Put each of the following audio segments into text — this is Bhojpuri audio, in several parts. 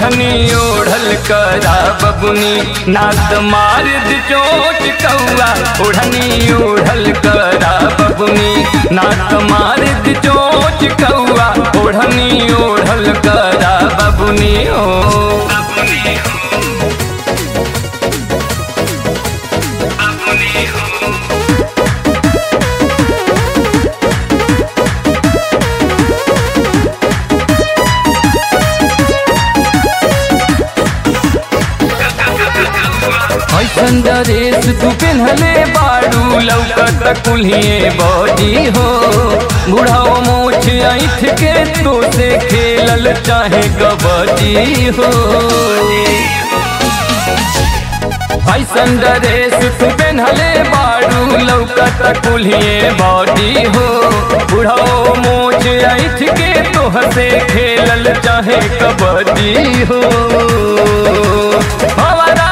ओढ़नी ओढ़ल करा बबुनी नात मार द चोट कौआ ओढ़नी ओढ़ल करा बबुनी नात मार द चोट कौआ ओढ़नी ओढ़ल करा बबुनी हो ऐसन ड्रेस तू पिन्हले बाड़ू लौकत कुल्हिए बॉडी हो बुढ़ाओ मोछ ऐठ के तो से खेलल चाहे कबड्डी हो ऐसन ड्रेस तू पिन्हले बाड़ू लौकत कुल्हिए बॉडी हो बुढ़ाओ मोछ ऐठ के तो से खेलल चाहे कबड्डी हो हमारा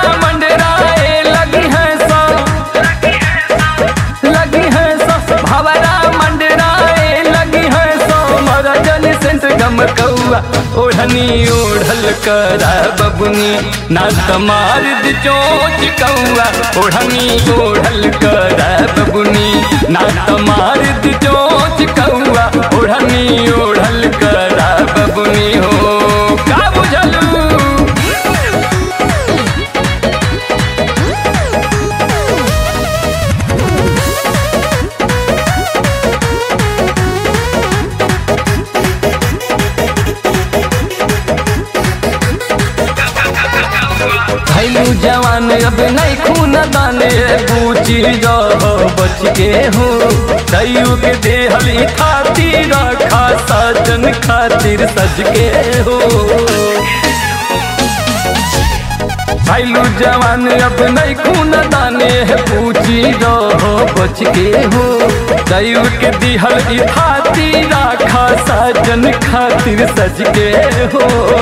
कौआ ओढ़नी ओढ़ल करा बबुनी नात मार द चोट कौआ ओढ़नी ओढ़ल करा बबुनी नात मार द चोट कौआ ओढ़नी ओढ़ल करा बबुनी हो का बुझलू भैलू जवान अब नहीं खून दाने पूछी रहो बच के हो दैयू के देहल खातिर रखा सजन खातिर सज के हो भैलू जवान अब नहीं खून दाने पूछी रहो बच के हो दैयू के देहल खातिर रखा सजन खातिर सज के हो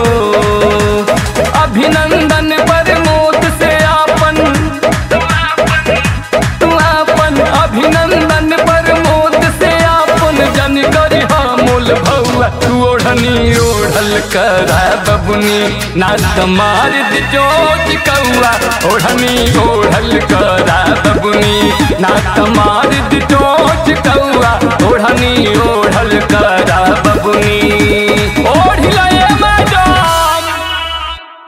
अभिनंदन पर मोत से आपन तू आपन अभिनंदन पर मोत से आपन जन करी मोल भौआ तू ओढ़नी ओढ़ल करा बबुनी नात मार द चोट कौआ ओढ़नी ओढ़ल करा बबुनी नात मार